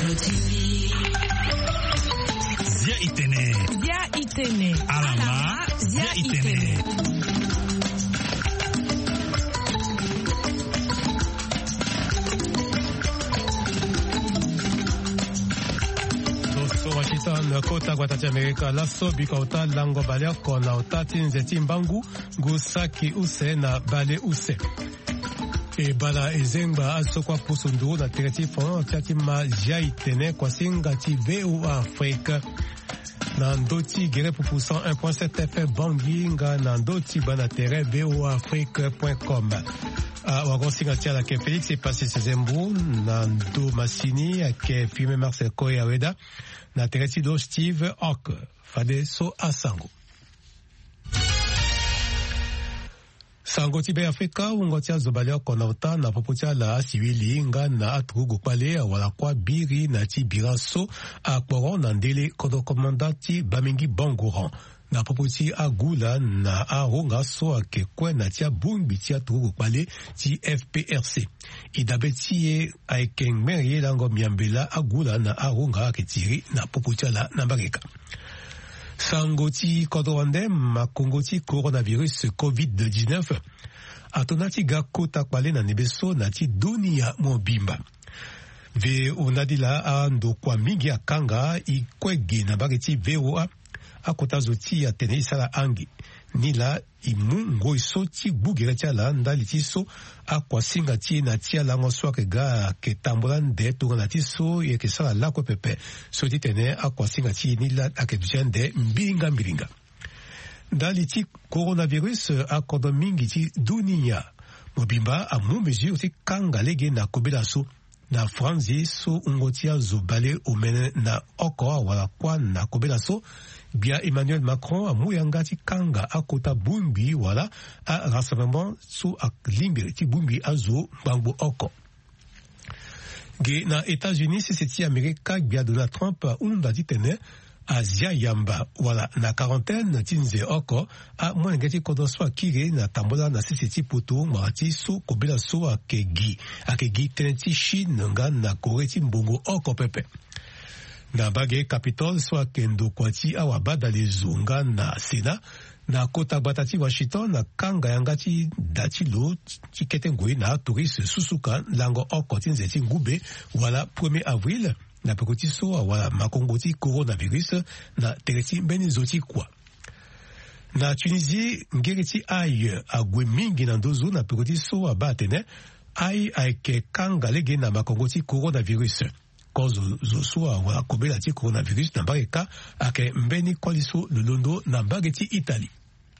Zia Itene. Alama Zia Itene. Washington kota Guatati Amerika laso bikauta lango balea kona utati nzeti mbangu gusaki use na bale use e bala ezengba asokwa pusundu na tereti fon tati ma jai tene kwa singa ti VO Afrique na ndoti gere pupu 101.7 FM Bangui nga na ndoti bana tere voafrique.com wagonsinga tiala ke Félix et passé Sezembu na ndo Masini ke filme Marcel Koya Weda na tereti do Steve Hawk fade so asango sango tibe Afrika ungotia zobalea konauta na popotia la siwili nga na atrugo pale wala kwa biri na ti biraso akporon na ndele kodo komandati bamingi bangoran na popoti agula na aronga so akekwe na tia bumbi tia atrugo pale ti FPRC idabe tie aikeng merie lango miambela agula na aronga aketiri na popotia la nambareka Sangoti Kodowande makongoti coronavirus COVID-19 atonati gako takwale na nebeso nati dunia mobimba ve unadila ando kwa mingi akanga ikwege na bageti VOA akota zoti ya tene isala angi nila imungo isoti bugera tiala ndali tiso akwa singa ti na tiala ngoswake ga ke tambola nde to na tiso ye ke sala la ko pepe soti tene akwa singa ti nila akebjende mbiringa ndali ti coronavirus akodo mingi ti dunia mobimba amu mesure ti kanga lege na kobela so na franzi so ungotia zobale omene na oko wala kwa na kobela so bia Emmanuel Macron amuyanga ti kanga akota bumbi wala a rassemblement so aklimbi ti bumbi azo bangbo oko ge na États-Unis c'est Amerika bia Donald Trump unda ti tene Asia yamba wala na quarantaine tinze oko a mwengeti kodo so akire na tambola na sisiti poto marati so kobela so akegi teneti Chine nga na Corée ti mbongo oko pepe na bage Capitol so akendo kwati awabada lezonga na Sena na kota batati Washington na kanga yangati datilo tikete ngoi na touriste susuka lango oko tinze ti ngube wala 1er avril na pekoti so wala makongoti coronavirus na tereti mbeni zoti kwa na Tunisie ngereti ai agwe mingi na ndozo na pekoti so abatene ai aike kanga lege na makongoti coronavirus kozo zo wala kobela ti coronavirus na bageka ake mbeni kwaliso lolondo na bageti Italie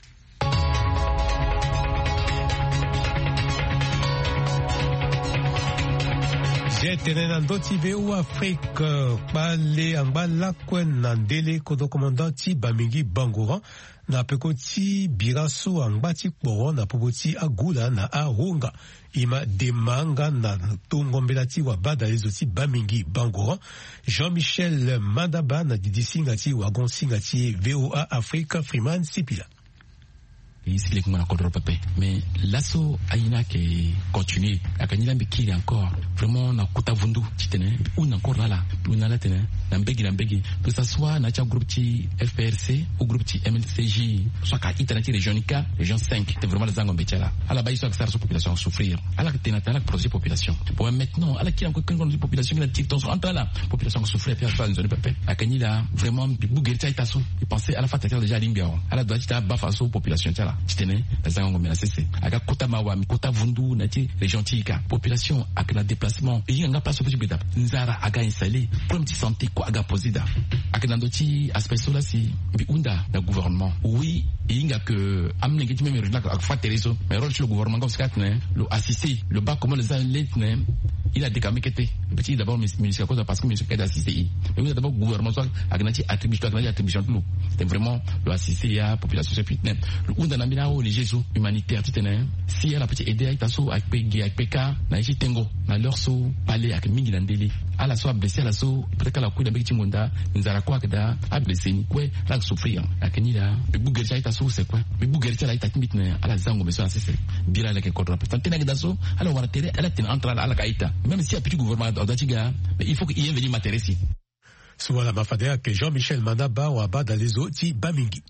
Jetene na ndoti VO Afrique pale angba kwen na ndele kodo komandati bamingi bangoran na pekoti biraso angba ti kporo na popoti agula na aronga ima demanga na tongombela ti wabada lezo ti bamingi bangoran Jean-Michel Mandaba na didisinga ti wagonsinga ti VOA Afrique Freeman Sipila ici les encore papa mais l'asso aina qui continue akanila mbikiri encore vraiment na kuta vundu titene ou encore là on a la tene na mbegi que ça soit na cha groupe ti FPRC ou groupe ti MLCJ soit ka itanati régionica région 5 c'est vraiment les angombe tchala ala ba iso que ça population souffrir ala que tena tala projet population pour maintenant ala qui encore quand on population qui la tension entre la population souffrir faire pas zone papa akanila vraiment bugerta itaso il pensait à la fatalité déjà limbia ala doit ta ba faso population tchala titene bazango mena cc aga kota mawa kota vundu na ti région tika population ak na déplacement et nga place possible d'étape nzara aga installé problème de santé ko aga posida ak na ndoti aspect cela si bi unda na gouvernement oui inga que amne ngeti même relak ak faterezo mais rôle sur le gouvernement comme ça le assister le bas comment les alletnes il a décamé que petit d'abord ministère cause parce que ministère d'assister mais d'abord gouvernement soit ak na ti attribution tout c'est vraiment le assister ya population c'est puis le unda na mina o les Jésus humanitaire titene si elle a petit aider avec taso avec PG avec PK na ici tengo na leur so parler avec mingi na ndeli ala so blessé ala so peut-être la kuida beki monda nzara kwa kada a blessé ni kwe la souffrir akeni la bugeri ta taso c'est quoi bugeri ta la itakimit na ala zango mais ça c'est bila la ke kodra peut tena daso ala wara tere ala tena entre ala kaita même si a petit gouvernement odatiga mais il faut qu'il y ait venu m'intéresser. Sur la mafadea que Jean-Michel Manaba ou Abba Dalezo ti Bamingi.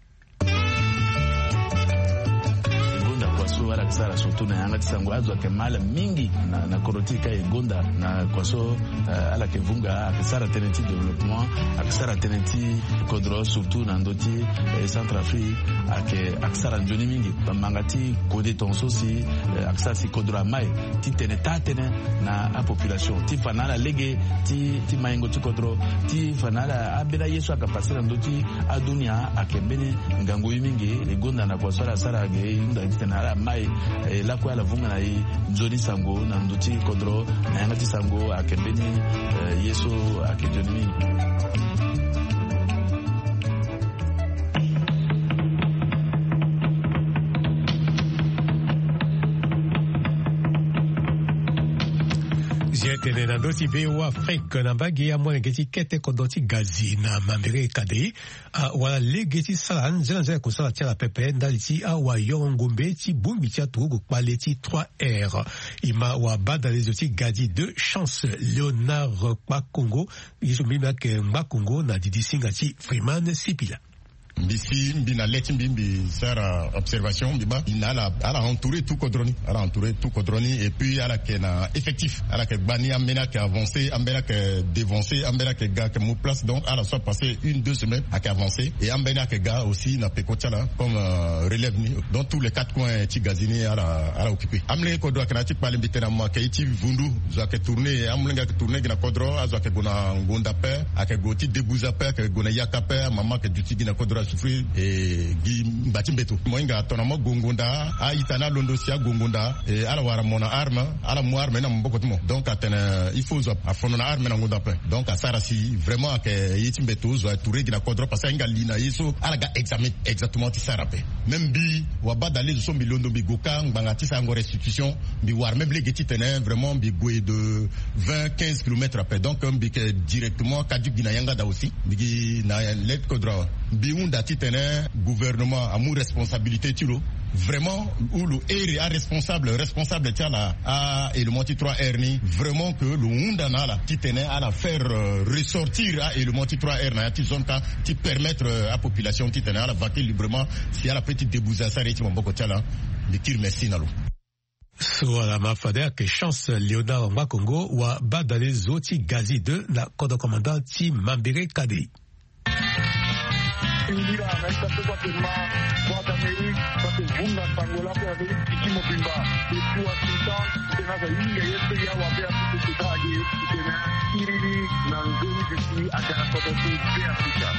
Wala kisara surtout na yanga tisango azwa kemala mingi na korotika egonda na kwaso ala kevunga akisara tenenti développement akisara tenenti kodro surtout na ndoti Centrafrique akisara njoni mingi bamangati kode tonso si akisara si kodro mai ti teneta tene na a population ti fanala lege ti maingo ti kodro ti fanala abela yesu akapasira ndoti adunia akembene ngango mingi egonda na kwaso ala sara ge inda tena mai la kwa la vunga na nzoni sango na nduti kodro na yanga ti sango akembeni yeso akejoni Tene na doti veo Afrique na bagi ya mwana geti kete kodoti gazi na mambere kade wala le geti salan zela kusala tia la pepe ndaliti awa yongombe ti bumbi tia tugu kwale ti 3R ima wa bada les oti gazi de chance Léonard Makongo yisumbi ke Makongo na didi singa ti Freeman Sipila. Ici, mbina leti mbimbi sera observation biba inala ala entouré tout Kodroni, et puis ala kena effectif, ala ke bani amena ke avancé, amena ke dévancé, amena ke ga ke mou place, donc ala soit passé 1-2 semaines à avancé et amena ke ga aussi na pekotala comme relève ni dans tous les 4 coins tigazini ala occupé. Amle Kodro kana ti pale mbitena ma ke ti vundu za ke tourner amlenga ke tourner na Kodro aza ke gona ngonda pe ake goti debouza pe ke gona yakape mama ke duti gina Kodro souffrir et gi batimbeto moinga tona mo gongonda a itana londo sia gongonda et ala wara mona arme ala mo arme na mboko tumo donc atena il faut a fono na arme na ngonda pe donc a sarasi vraiment que yitimbeto zo touré gina Kodro parce que ngalina yeso ala ga examen exactement ti sarape même bi wa badale zo sombi londo bi goka nganga ti sango restitution bi war même les geti tenen vraiment bi goe de 20-15 km après donc bi que directement kadu gina yanga da aussi bi na let Kodro bi unda ti tenen gouvernement a mou responsabilité tiro vraiment ou le est responsable tiala a élément 3R ni vraiment que le unda na la ti tenen à la faire ressortir à élément 3R na ti zone ka ti permettre à population ti tenen à la vaquer librement si à la petite débouza ça reti mboko tiala de tir merci nalo. So la mafadea que chance Léonard Makongo wa badale zoti gazi de la code commandant ti Mambere Kadei. Indira anaita kwa tema kwa Amerika kwa vunga sangola kwa kimo pimba kwa Sultan tena za inga yetu ya wapea kututaje tena irili na ngoni ziki akana kwa tu pia picha.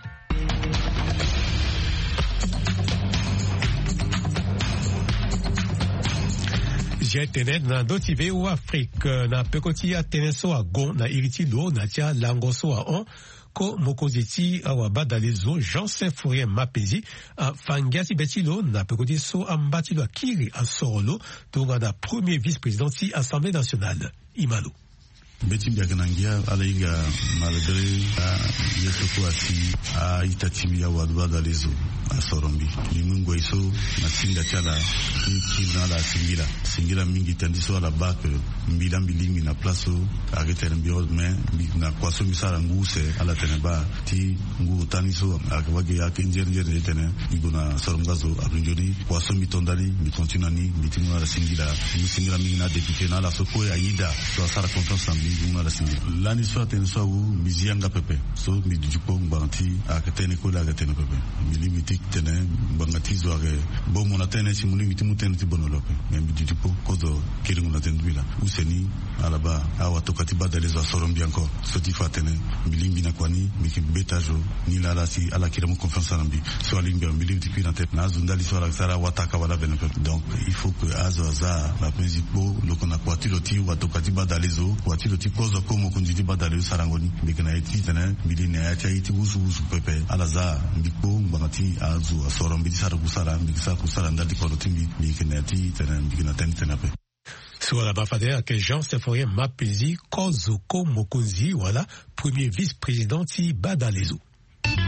J'ai tenu na doti veo Afrique na pekoti ya teneso a gon na iriti lo na tia langoso a on ko mokoziti awa badalezo Jean-Saint Fourien Mapezi a fangiati betilo na pekoti so ambatilo a kiri a sorolo tonga na premier vice-président ti Assemblée nationale Imalo. Beti Biaganangia Alaïga malgré Yesoko Asi a Itatimi ya wadwa dalezo a Sorombi. Limungo iso na singa chala kivna la singira mingi tandiso ala bak mbila mbilingi na plaso agete mbiod me na kwaso misara nguse ala teneba ti ngu taniso akawage ya kenjer tene iguna soromgazo abinjoni kwaso mitondali mikontinani mitimuna la singira mingi na député na la soko ya ida so sara confiance lani so atenso u mizianga pepe so mi dujupo banti akatene ko la gatene pepe mili mitik tene bangati zo age bo mona tene si muli mitimu tene ti bonolope mais mi dujupo kodo kiringu na tendwila useni alaba awa tokati badale zo sorombi encore so ti fatene mili mbina kwani miki betajo ni la si ala kiremu confiance nambi so alimbi mili mitipi na tete na zundali so ala sara wataka wala bene pepe donc il faut que azo za la principaux lokona kwatilo ti watokati badale zo kwatilo ti kozo komo kunjiti badale sarangoni bikena eti tena biline acha iti usu pepe alaza mbiko mbangati azu asoro mbiti sara kusara mbikisa kusara ndati korotimbi bikena eti tena bikena tena pe. Sur la bafadea que Jean-Saint Fourien Mapezi kozo komo kunzi wala premier vice-président ti badalezo.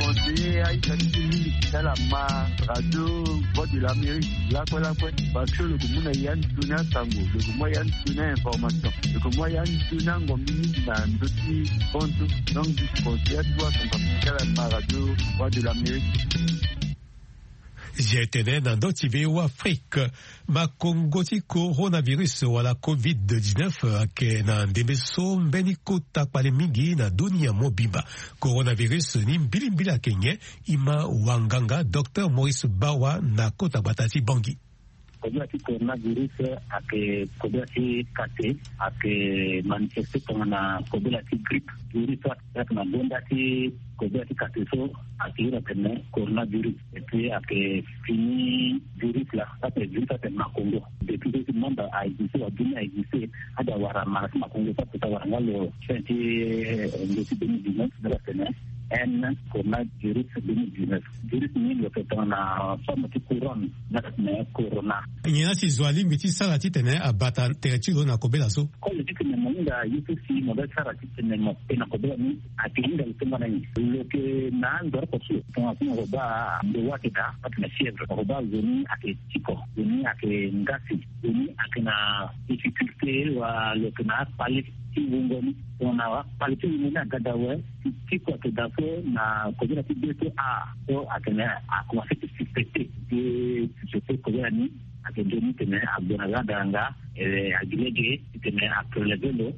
conseiller Aïsatili dans la radio Voix de l'Amérique. Là, parce que le Goumou Yann Tuna Tango, le Goumou Yann Tuna Information, le Goumou Yann Tuna Ngomini dans d'autres comptes. Donc, je conseille à toi, dans la radio Voix de l'Amérique. J'étais dans d'autres pays ou Afrique. Ma Congoti coronavirus ou la COVID-19 que dans des maisons beniko tapale mingi na dunia mobimba. Coronavirus ni mbilimbila Kenya ima wanganga Dr. Maurice Bawa na kota batati bangi. Kobiati coronavirus ake kobiati kate ake manifeste kama na kobiati grippe virus ake na bondati kobiati kate so ake ira tene coronavirus et puis ake fini virus la ake virus ake makongo depuis que le monde a existé au dunia a existé ada wara makongo sa puta wara ngalo 2019 de la semaine N coronavirus 2019 virus ni le fait dans la forme de couronne na corona. Nyina si zwali miti sarati tene abata teachilo na kobela so. Ko le dikene monda yuko si moda sarati tene mo pena kobela ni atinda lutumba na ni. Lo ke na ndor ko si to atina roba de wakita atina fièvre roba zoni ake tiko zoni ake ngasi zoni ake na difficulté wa le kana pali ngoni ona pali ni na gadawe tiko ke daso na kobela ti beto a so akena a commencer à suspecter que je peux kobela ni akendoni tene abona danga agilege tene aprelever lo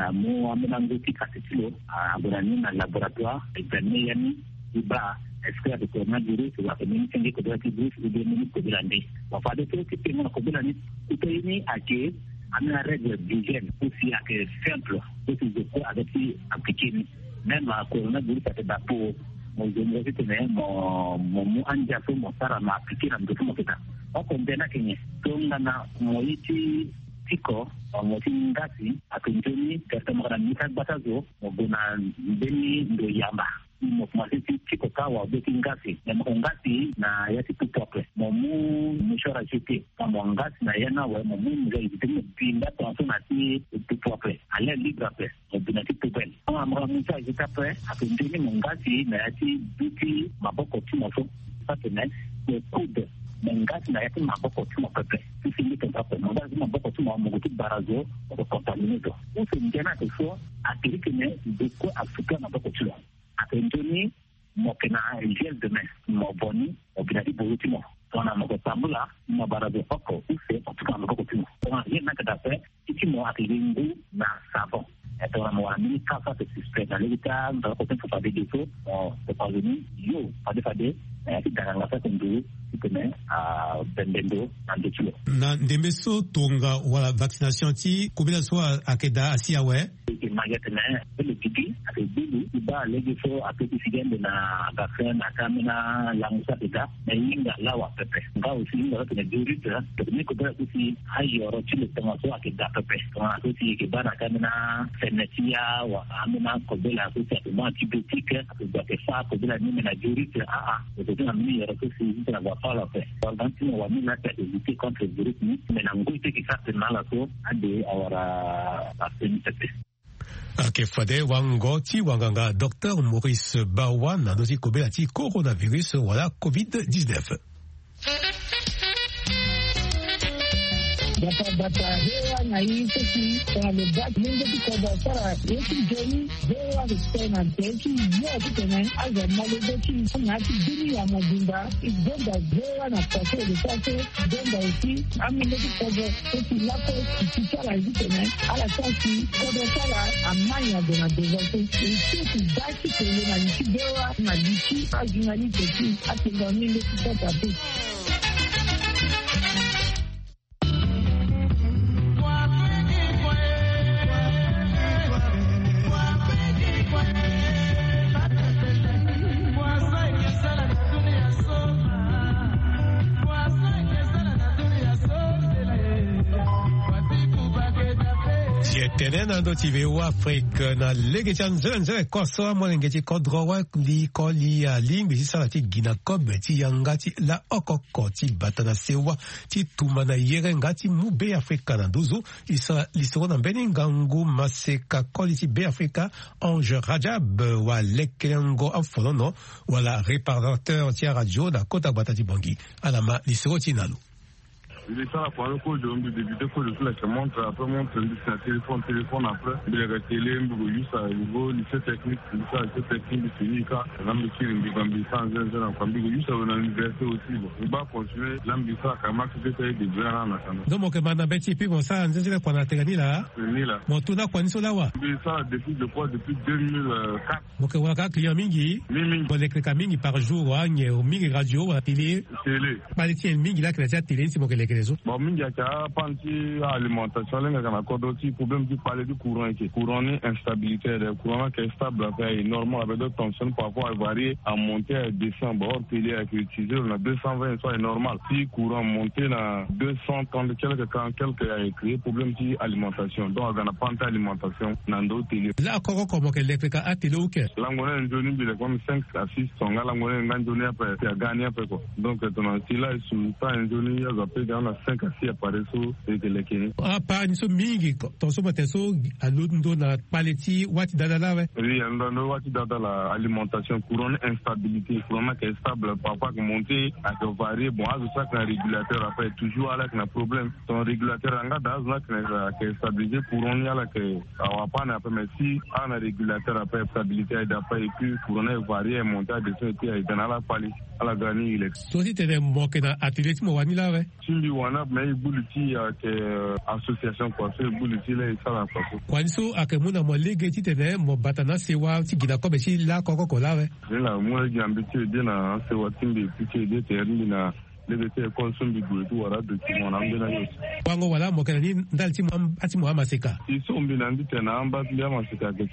mo amena ngoti kasitilo abona ni na laboratoire examiner yani iba est-ce que avec coronavirus ou avec une singe coronavirus ou bien une coronavirus on va dire que c'est une coronavirus qui est ake amena règle d'hygiène aussi ake simple aussi de quoi avec appliquer même coronavirus ça va pour mon général tene mon anja so mo sara ma appliquer na ndoto mo kita oko mbena kenye tongana moiti tiko moti ngasi akunjoni katamara mita batazo mbona mbeni ndo yamba mo kumasi tiko kawa beti ngasi na ngasi na yati tutope momu mshora chete kama ngasi na yana wa momu ngai timu pinda tanso na ti tutope ale libra pe mbona tutope kama mra mcha jitape akunjoni ngasi na yati duti maboko timoso patene kude mengasi na yati maboko tuma pepe sisi kwa mengasi maboko tuma mguti barazo kwa contaminato usi mjana kesho akirikene deko Afrika maboko tuma atendoni mokena gel de main moboni obinati bogutimo tona moko tambula mabarazo oko usi otuka maboko tuma tona yena kadape itimo akilingu na savon etona mwani kafa te suspect na leta ndo ko tempo fa de deso o parvenu yo fade darangasa kundu ikene bendendo andechilo na ndembeso tonga wala vaccination ti kubila so akeda asiawe imagetene le tiki ake bibi iba legeso aketi sigende na vaccin na kamina langusa pita na inga lawa pepe nga usinga tene durita tene ko dara usi hayoro chile tomaso akeda pepe tona usi ke bana kamina senetia wa amina kobela usi atuma antibiotique akeda kefa kobela ni na durita tuna mimi yara kusi tuna wafala pe dans une wa mila ta lutter contre le virus mais na ngoite ki sa mala so ade awara afenite. Ake fade wangoti wanganga Dr. Maurice Bawa na dosi kobela ti coronavirus wala COVID-19. Data hewa na hii sisi kwa lobati mungu kwa sara yesu jeni hewa kutena teki yote tena aza malobati na ati dini ya mabunda igonda hewa na pase de pase gonda usi amileki kwa sisi lako kichara hizi tena ala sasi kwa sara amanya dona devote sisi baki kwenye na nchi hewa na nchi ajunali teki ati ngamile kwa tabi. Tenena ndo TV wa Afrique na lege chanzele koso mwengeti kodrowa li koli ya limbi salati gina kobe ti yangati la okoko ti batana sewa ti tumana yere ngati mu be Afrika na duzu isa lisona beningangu maseka koli ti be Afrika Ange Rajab wa lekelengo afolono wala réparateur ti radio na kota batati bangi alama lisoro ti nalu. Il est ça la première fois, j'ai débuté pour le flash, montre, après montre, téléphone, après, il est resté là, il y a eu lycée technique, de Sénica, l'ambitieux, il y a eu sans un enfant, il y a eu à l'université aussi, il va continuer, l'ambitieux, quand même, c'est des verres en attendant. Donc, mon commandant Betty, puis bon, ça, on dit qu'on a tenu là. Mon tour n'a pas ni là. Il est ça depuis 2004. Donc, on a client mingi, bon, les clients mingi par jour, on y a mingi radio, à télé. Télé. Pas les tiens mingi là, que la télé, c'est mon collègue. Bon, il y a une alimentation, il y a un problème de parler du courant. Courant est instabilité, le courant qui est stable, est normal, avec d'autres tensions, parfois varier, à monter, à descendre. Or, télé avec utilisé, on a 220, soit est normal. Si courant monté, à 230, quelques a créé problème de alimentation. Donc, on a pas d'alimentation dans d'autres télé. Là, encore, comment qu'elle est à télé ou qu'est-ce? Là, on a une journée, il y a comme 5 à 6 songs. Là, on a une journée après, il y a gagné après. Donc, si là, il y a une journée, il y a 5 à 6 appareils et que les Kenyans. Ah, pas une somme mingi, ton somme est à l'autre na paleti, wati dadala, ouais. Oui, on a wati dadala, alimentation, courant instabilité, courant qui est stable, parfois qui monte, à que varier, bon, c'est ça qu'un régulateur après, toujours avec un problème. Ton régulateur, en gars, qui est stabilisé, courant, il y a là, que, on va pas, après, mais si, on a un régulateur après, stabilité, d'après, et puis, courant est varié, monté à descendre, et dans la palette, à la gagner, il est. Toi aussi, t'es un bon qui est athlète, moi, là, ouais. Mais il bouge association quoi, c'est bouge là et ça la quoi. Kwanso akemuna mo legeti tene mo batana sewa ti gina ko be si la kokoko la we. Là moi j'ai ambitieux de na sewa timbe piché de terni na les consomment du goût ou alors de qui on a bien eu. Wango wala mo kana ni ndalti mo ati mo amaseka. Ils sont bien andi tena amba bien maseka que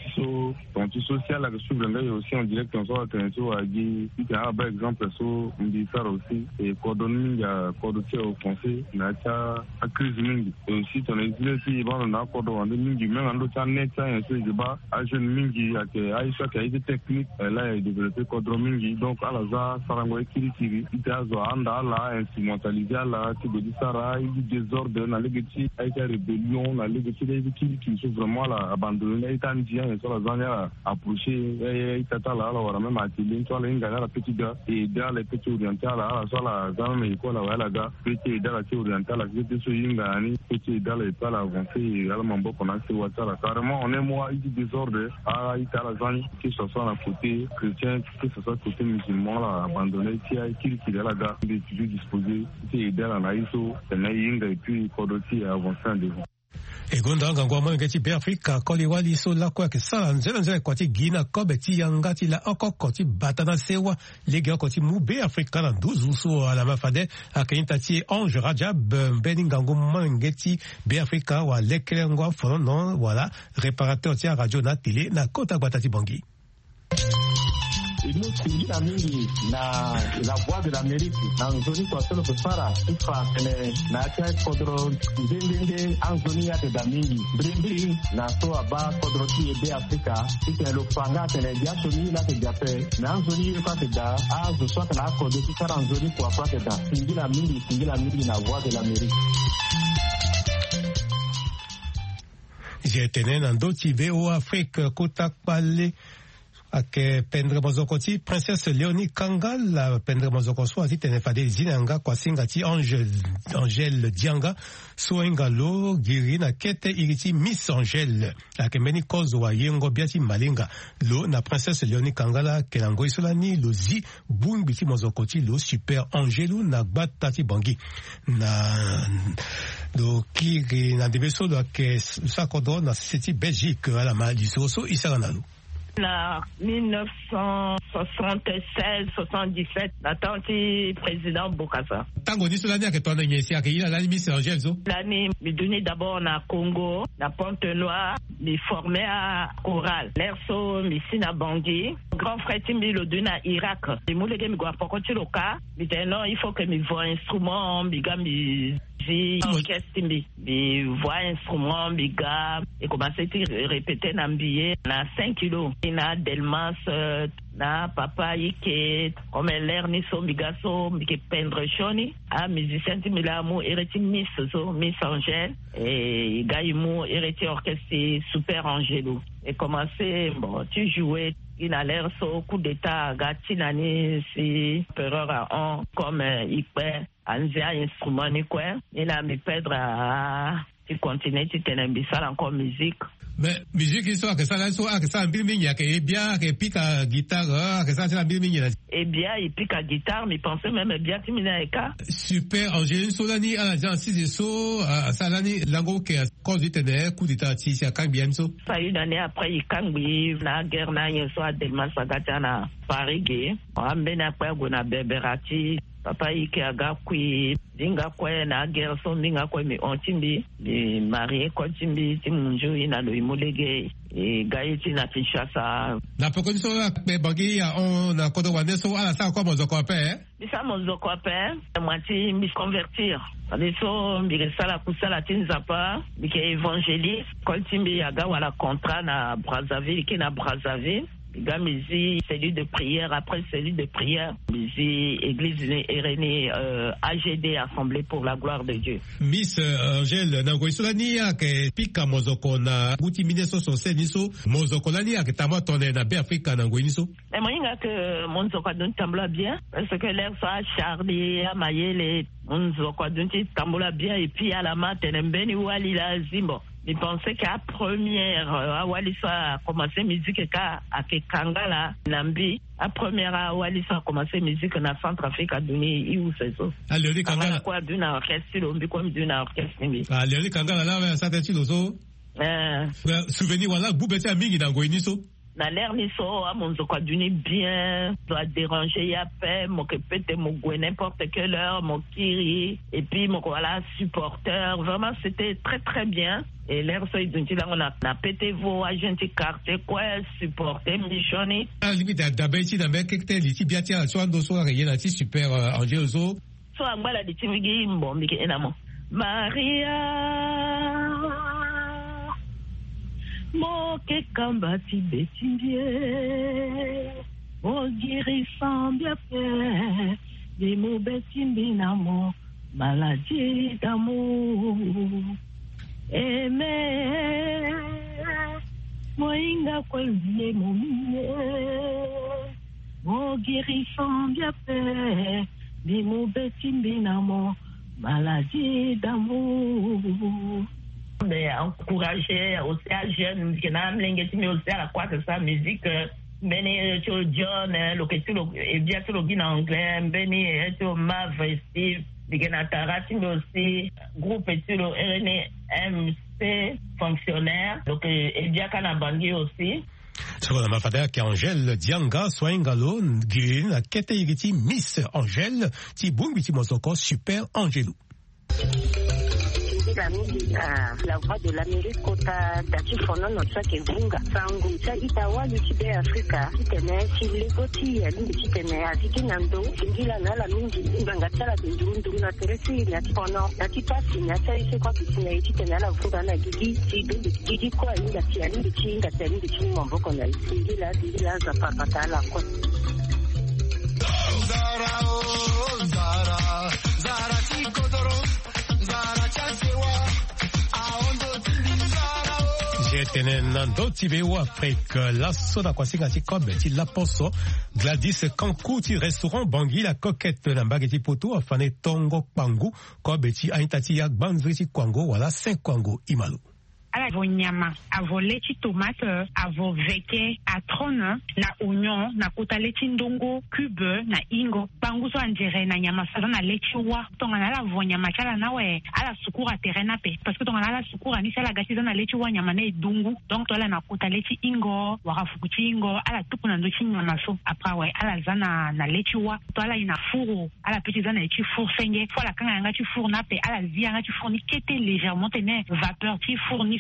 tu social la que souvent là aussi en direct on soit attention à dit par exemple so ndi ça aussi et coordonner ya coordonner au conseil na ta a crise mingi et aussi ton exemple si bon na coordonner mingi même en d'autres net ça un peu de bas à jeune mingi à que Aisha qui a été technique là il développé coordonner mingi donc à la za sarango kiri il a zo anda là instrumentalisé là tu dis ça là il désordre dans les petits avec la rébellion dans les petits qui sont vraiment là abandonnés et tandis et sur la zone approché et tata là alors même à Tilin sur la ligne la petite gars et dans les petits orientales là sur la zone mais quoi là la gars petit dans la petite orientale là c'était sur une gani petit dans les pas avancé et là mon beau qu'on a sur WhatsApp là carrément on est moi il désordre à il la zone qui se sont à côté chrétien qui se sont côté musulman là abandonné qui est la gars disposé c'est dans la ISO et puis kodoti avancer en devant. Egonda ngangwa mwengeti be Afrika koli wali so la kwa ke sala nzela kwa ti gina kobe ti yangati la okoko ti batana sewa lege ko ti mu be Afrika na 12 so ala mafade akenta ti Ange Rajab beningango mwengeti be Afrika wa lekelengwa fono voilà réparateur ti radio na télé na kota batati bangi. Iliyosingira mingi na la voix de l'Amérique na nzoni kwa solo kusara ifa na kia kodro ndenge anzoni ya da mingi brindi na so aba kodro ti ebe Afrika ite lo panga tene dia soni la te jape na anzoni kwa te da azu so na kodro ti sara anzoni kwa te da singira mingi na voix de l'Amérique. J'étais dans d'autres VO Afrique kota pale ake pendre mozokoti princesse Léonie Kanga la pendre mozoko swati tenefade zinanga kwa singati Angèle Dianga soenga lo giri na kete iriti Miss Angèle ake meni kozo wa yengo biati malinga lo na princesse Léonie Kanga la kelango isolani lo zi bumbiti mozokoti lo super Angèle na batati bangi na do kiri na debeso do ake sakodo na siti Belgique ala mali so isaranalo. Na 1976-77, natanti président Bokassa. Tango ni l'année que ton nyesi akila la Miss Angèle zo. L'année me donné d'abord na Congo, na Pointe-Noire, me formé à Chorale. L'erso me sina Bangui. Grand frère Timbi le donné à Irak. Et moi le gars me goa pokoti loka. Mais non, il faut que me voit instrument, me gars me J'ai orchestre, des voix, instruments, des gars, et commencé à répéter dans le billet, na 5 kilos. Il y a Delmas, na papa, qui comme l'air, ni son bigasso, qui peindre choni, a musicien, qui m'a mou, hérité Miss Angèle, et Gaïmou, hérité orchestre Super Angelo. Et commencé, bon, tu jouais. Il a l'air au coup d'état, Gatinani, si, Pereur à on, comme il peut, Anzia, instrument, ni quoi. Il a mis perdre à, tu continues, tu t'es un encore musique. Mais, musique, il soit que ça, que ça, un peu mignon, que bien, que pique à guitare, que ça, c'est un peu mignon. Eh bien, il pique à guitare, mais pensez même bien, tu m'as dit, super, Angèle Solani, à la gens, si c'est so, à Salani, l'ango, qui a conduit un coup d'état, si c'est à Cambienso. Ça, une année après, il cambi, la guerre, na, il soit Delmas, Sagatana, Paris, on ben après, on a Beberati, papa, il qui a gagné, dinga quoi, na guerre, son dinga quoi, mais on timbi, mais marié, quoi, timbi, timunjo, il a le imolégé, et Gaïti, na Kinshasa. Na pokoni so la, mais bangi, on a kodo wane so, ala sa, quoi, mon zokope, ça, mon zokope, moi, tu me convertir. So, Miresala Kusala Tinzapa, qui est évangéliste, quand Timbi Yaga, ou à la contrat, na Brazzaville, qui est na Brazzaville. Gamizi, cellule de prière, après cellule de prière, Mizi, église Irénée, AGD, Assemblée pour la gloire de Dieu. Miss Angèle, Nangoy Solani, que Pika Mozoko na Gouti Mineso Seniso, Mozoko Lani, que Tama Tonne na Béafrika Nangoy Niso. Mais moi, il y a que Mozoko Adun Tambola bien, parce que l'air soit charlie, amaillé, les Mozoko Adun Tambola bien, et puis à la matin, Mbeni ou Alila Zimbo. Il pensait qu'à première, à Walisa a commencé musique à Kekanga là, Nambi. À première, à Walisa a commencé musique dans Centrafrique à Duni, où c'est ça. Ah, Léonie Kanga là. Quoi, d'une orchestre, on comme d'une orchestre. Ah, Léonie Kanga là, ça t'est-il aussi? Souvenir, voilà, Boubeti Amingi dans Goïniso. Na l'air ni so à mon zokwa duni bien doit déranger y a paix mon que peut-être mon goué n'importe quelle heure mon kiri et puis mon voilà supporter vraiment c'était très très bien et l'air so idunti là on a pété vos agents quartier quoi supporter michoni ah limite d'abord ici dans mes quelques ici bien tiens soit ndo soit rien là super Angèle so soit ngala di timigi mbombi ke enamo Maria Moke kambati betindie, o guérissant bien fait, des mots betindi namo, maladie d'amour. Aimé, moinga kwelvie momie, o guérissant bien fait, des mots betindi namo, maladie d'amour. Mais encourager aussi à jeunes qui n'ont pas aussi à la quoi que ça musique Benny John le que tu et bien tout le guin anglais Benny et tout Mav Steve Digenatara mais aussi groupe et tout le MC fonctionnaire donc et bien Kanabangui aussi. Sur la mafada qui Angèle Dianga Swingalo Guin a Keteiriti Miss Angèle Tibungiti Mosoko Super Angelo. La voix de l'Amérique kota dati fono no tsake vunga sangu tsa itawali tibe Afrika tene silegoti ya limbi tene aziki nando ngila nala mingi nganga tsala ndundu na teresi na fono dati pasi na tsaise kwa bitina iti tene la vunga na gigi tidumbi gigi kwa inga tia limbi chinga tene limbi chinga mboko na ngila za papatala kwa Zara tikodoro Zara chansewa Tenendo Tibéo Afrique, la soda kwa singati comme ti la poso Gladys Kankou ti restaurant Bangui la coquette na mbageti poto afane tongo kwangu comme ti aintati ya banzri kwango wala 5 kwango imalu. Avo nyama, avo lechi tomate, avo veke, atrone, na oignon, na kota lechi ndongo, cube, na ingo, bangu so andire na nyama sa na lechi wa, tonga na la avo nyama chala na we, ala sukura terena pe, parce que tonga na la sukura ni sala gasi na lechi wa nyama na edungu, donc tola na kota lechi ingo, waka fukuchi ingo, ala tuku na ndochi nyama so, après we, ala zana na lechi wa, tola ina furu, ala petit zana lechi furu senge, fola kanga yanga chi furu na pe, ala zi yanga chi furu ni kete légèrement tene vapeur chi furu ni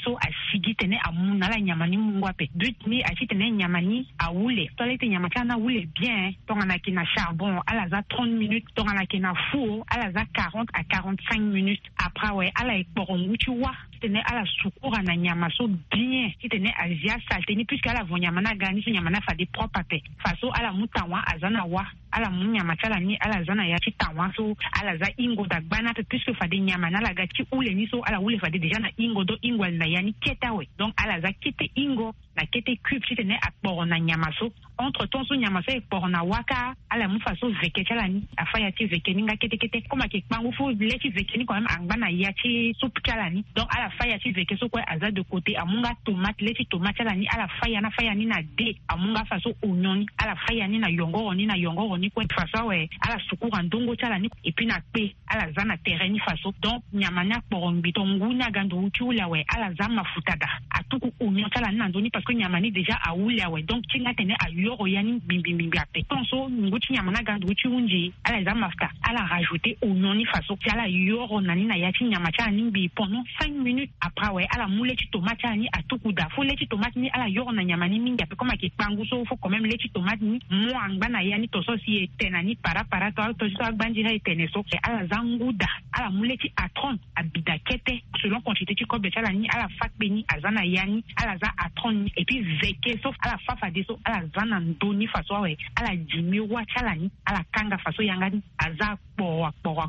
so asigi tene amuna la nyamani mungwape but ni achi tene nyamani aoule tolete nyamakana oule bien tongana kina charbon ala za 30 minutes tongana kina four ala za 40 à 45 minutes après ouais ala ekborongu tu vois tene ala sukura na nyama so bien tene azia salteni puisque ala vonyamana gani so nyamana fa des propres pape faso ala mutawa azana wa ala munya machala ni ala zana ya chitawa so ala za ingo da bana puisque fa des nyamana la gati ule ni so ala ule fa déjà na ingo do ingwal na yani ketawe donc ala za kete ingo na kete cube tene akboro na nyama so entre temps so nyama so ekboro na waka ala mu faso veke chala ni afaya ti veke ninga kete koma ke pangu fo leti veke ni quand même angbana ya ti soup chala ni donc ala faya ti veke so kwa aza de côté amunga tomate leti tomate chala ni ala faya ni na de amunga faso oignon ala faya ni na yongoro ni kwa faso we ala sukura ndongo chala ni et puis na pe ala zana terrain faso donc nyamanya porombi tonguna gando uchula we ala za mafuta da atuku oignon chala ni ndoni parce que nyamani déjà aula we donc tinga tene ayoro yani bimbimbi ape tonso nguti nyamana gando uchunji ala za mafuta ala rajouter oignon ni faso chala yoro nani na yati nyama chala ni bi pendant 5 minutes après we ala moule ti tomate chala ni atuku da fo leti tomate ni ala yoro na nyamani mingi ape comme ke pangu so faut quand même leti tomate ni mo angba yani to so si tenani para to so agbanji ha teneso ala zanguda ala muleti atron abida kete selon quantité tu kobe chala ni ala fakbeni azana yani ala za atron et puis veke sauf ala fafa deso ala zana ndoni faso we ala jimi wa chala ni ala kanga faso yanga ni aza po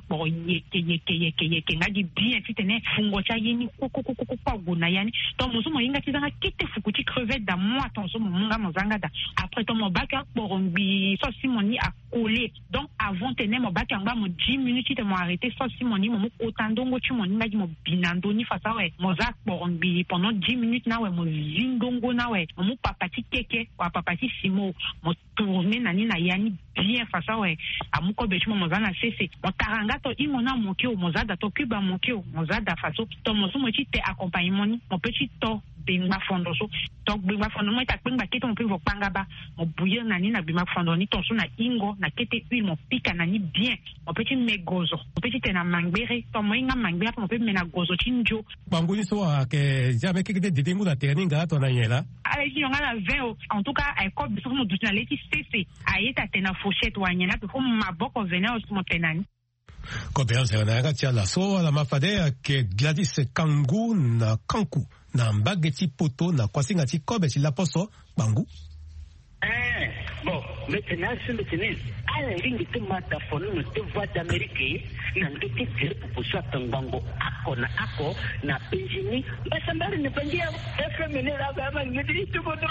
yeke ngadi bien titene fungo cha yini kwa guna yani to musumo yinga tizanga kete fukuti crevette da moi tonso munga mozanga da après to mo baka porombi so simoni a collé donc avant tenait mo baka ngba mo 10 minutes te mo arrêter so simoni mo otandongo tu mo ngadi mo binando ni fasa we mo za porombi pendant 10 minutes na we mo zindongo na we mo papati keke wa papati simo mo tourner nani na yani bien fasa we amuko betu mo zana cc mo taranga to imona mo ke mo za da to kuba mo ke mo za da faso to mo sumo ti te accompagnement ni mo petit to bimba fondo so donc bimba fondo mo ta bimba kete mo pe vo panga ba mo bouillir nani na bimba fondo ni tonso na ingo na kete huile mo pika nani bien mo petit megozo mo petit te na mangbere to mo inga mangbere mo pe mena gozo tinjo bangu ni so ke jamais kete de dengu na terrain ga to na yela ala ji yonga la 20 en tout cas ay ko biso mo dutna leti cc ayeta te na fourchette wa nyana pe ko maboko venir au mo tenani Kobean Sernaga tia la so la mafade ke Gladys Kangu na Kanku na mbageti poto na kwasinga ti kobe si la poso bangu. Bon, maintenant c'est maintenant à la ligne de mata fono no te voix d'Amérique na ndete tir pour so tangango ako na penjini basambari ne pendia FM ne la ba ngidi to bodo.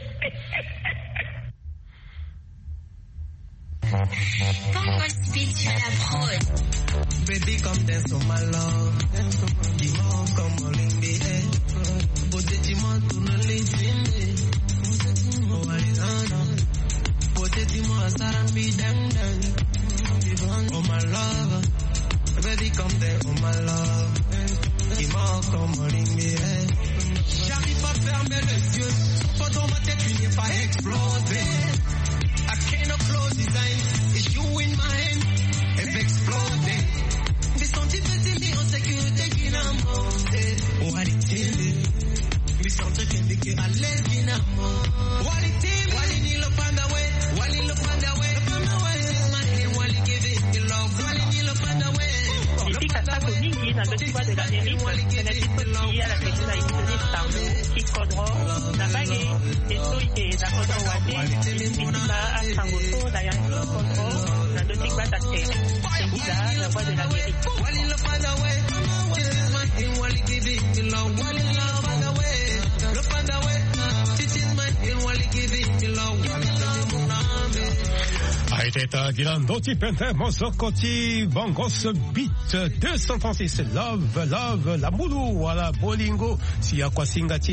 Bongo speed sur la prod. Baby, come dance on my love. Dis-moi comment l'aimer. Beauté, dis-moi tout le listen. Oh, Arizona. Beauté, dis-moi Sarambi, dang. Oh, my love. Baby, come dance on my love. Dis-moi comment l'aimer. J'arrive à fermer les yeux. Pas dans ma tête, tu n'es pas explosé. I cannot close his eyes. It's you in my hand. It's exploding. Des sentiments me en sécurité qui n'a monté. What it is. Me sentir que à l'aise qui n'a monté. What it is. Wally ni le panda way. Wally le panda way. Le panda way. My hand. Wally give it the love. Wally ni le panda way. Ici, Kasako Ningi, dans le sud de l'Amérique, c'est la petite petite à la question d'Aïsoni Starno, qui Kodro, Nabagé, et Soïté, la Kodro Wade, Pisima, Asangoto, d'ailleurs, le Kodro, dans le Tigba Tate, c'est Guida, la voix de l'Amérique. Wally le panda way. This is my hand. Wally give it the love. Wally le panda way. Le panda way. This is my hand. Wally give it the love. Wally le panda way. Aiteta Gilandoti Pente Mosokoti Bangos Beat 236 Love La Mulu Wala Bolingo Siya Kwasinga Titi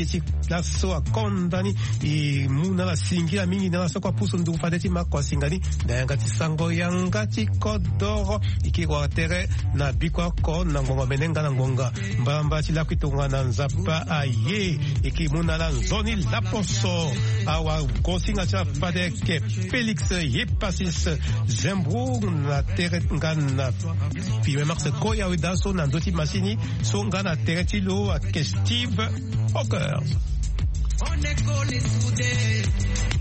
la so akondani i muna la singira mingi na so kwa puso ndu fadeti makwa singani na yangati sango yangati kodoro ikigwa tere na bikwa ko na ngonga menenga na ngonga mbamba chila kwitonga na nzapa aye ikimuna la nzoni la poso awa kosinga cha padeke Felix Yepasis Zembru na tere ngana pime marse koya widaso na ndoti masini so ngana tere tilo a Steve Hawkers. On est collé soudés.